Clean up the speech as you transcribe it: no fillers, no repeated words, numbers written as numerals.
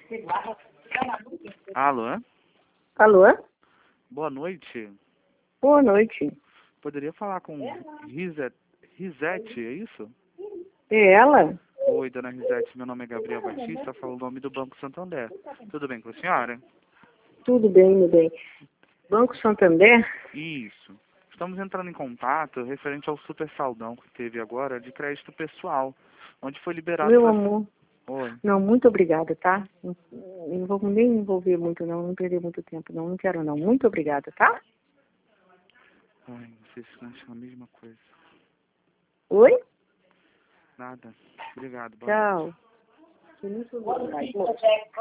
Alô? Alô? Boa noite. Boa noite. Poderia falar com Risete, é isso? É ela? Oi, dona Risete, meu nome é Gabriel Batista, falo o nome do Banco Santander. Tudo bem com a senhora? Tudo bem, meu bem. Banco Santander? Isso. Estamos entrando em contato referente ao super saldão que teve agora de crédito pessoal, onde foi liberado Meu para... amor. Oi. Não, muito obrigada, tá? Não vou nem me envolver muito, não perder muito tempo, não quero não. Muito obrigada, tá? Ai, vocês acham a mesma coisa. Oi? Nada. Obrigado, boa noite. Tchau. Muito obrigada.